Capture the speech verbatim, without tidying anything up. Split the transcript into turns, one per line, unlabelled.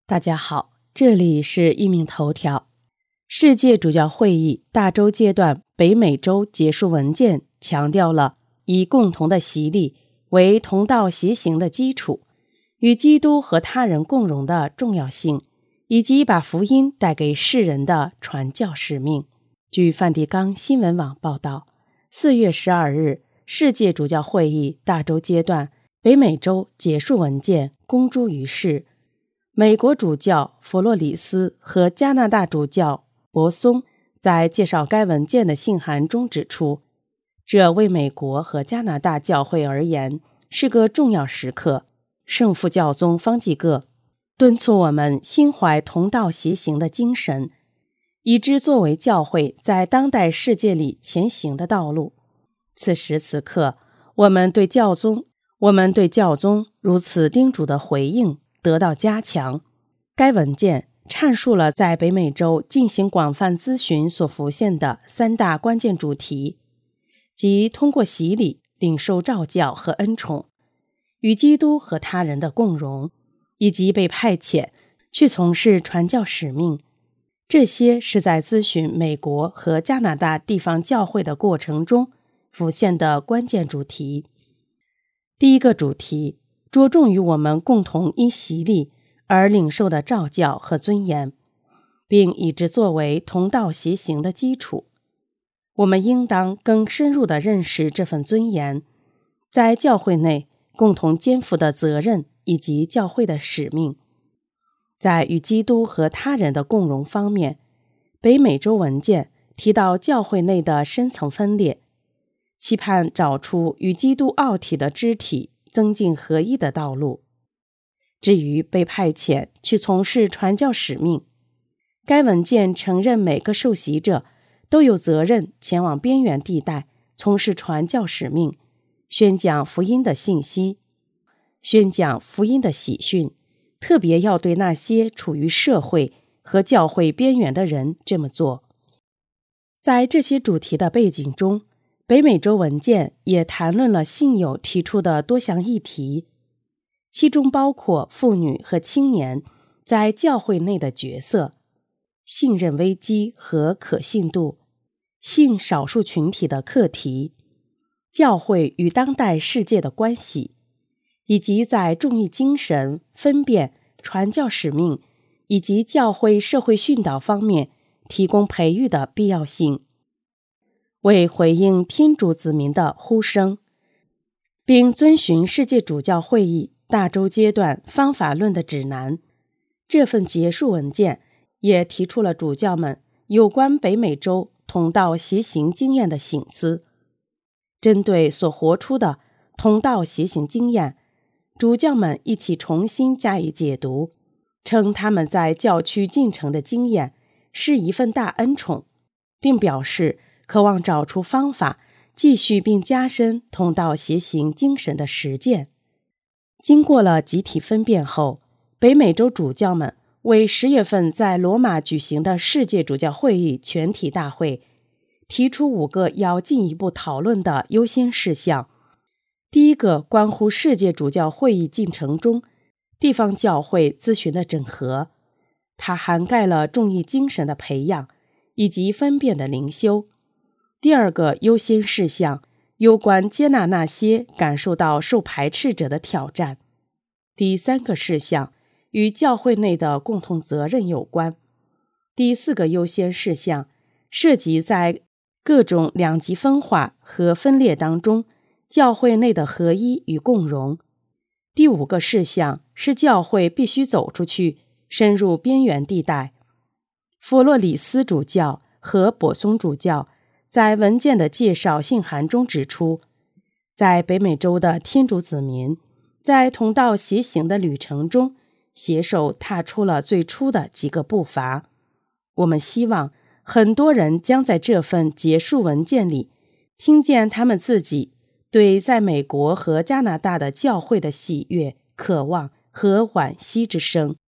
大家好，这里是一名头条。世界主教会议大洲阶段北美洲结束文件强调了以共同的洗礼为同道协行的基础，与基督和他人共荣的重要性，以及把福音带给世人的传教使命。据梵蒂冈新闻网报道，四月十二日，世界主教会议大洲阶段北美洲结束文件公诸于世。美国主教弗洛里斯和加拿大主教博松在介绍该文件的信函中指出，这为美国和加拿大教会而言是个重要时刻。圣父教宗方济各敦促我们心怀同道协行的精神，以之作为教会在当代世界里前行的道路。此时此刻，我们对教宗我们对教宗如此叮嘱的回应得到加强。该文件阐述了在北美洲进行广泛咨询所浮现的三大关键主题，即通过洗礼领受召教和恩宠，与基督和他人的共荣，以及被派遣去从事传教使命。这些是在咨询美国和加拿大地方教会的过程中浮现的关键主题。第一个主题着重于我们共同因洗礼而领受的召教和尊严，并以之作为同道协行的基础。我们应当更深入地认识这份尊严，在教会内共同肩负的责任以及教会的使命。在与基督和他人的共荣方面，北美洲文件提到教会内的深层分裂，期盼找出与基督奥体的肢体增进合一的道路。至于被派遣去从事传教使命，该文件承认每个受洗者都有责任前往边缘地带从事传教使命，宣讲福音的信息，宣讲福音的喜讯，特别要对那些处于社会和教会边缘的人这么做。在这些主题的背景中，北美洲文件也谈论了信友提出的多项议题，其中包括妇女和青年在教会内的角色、信任危机和可信度、性少数群体的课题、教会与当代世界的关系，以及在重义精神、分辨、传教使命以及教会社会训导方面提供培育的必要性。为回应天主子民的呼声，并遵循世界主教会议大洲阶段方法论的指南，这份结束文件也提出了主教们有关北美洲同道协行经验的省思。针对所活出的同道协行经验，主教们一起重新加以解读，称他们在教区进程的经验是一份大恩宠，并表示渴望找出方法继续并加深同道协行精神的实践。经过了集体分辨后，北美洲主教们为十月份在罗马举行的世界主教会议全体大会提出五个要进一步讨论的优先事项。第一个关乎世界主教会议进程中地方教会咨询的整合，它涵盖了重义精神的培养以及分辨的灵修。第二个优先事项有关接纳那些感受到受排斥者的挑战。第三个事项与教会内的共同责任有关。第四个优先事项涉及在各种两极分化和分裂当中教会内的合一与共荣。第五个事项是教会必须走出去，深入边缘地带。弗洛里斯主教和博松主教在文件的介绍信函中指出，在北美洲的天主子民在同道协行的旅程中携手踏出了最初的几个步伐。我们希望很多人将在这份结束文件里听见他们自己对在美国和加拿大的教会的喜悦、渴望和惋惜之声。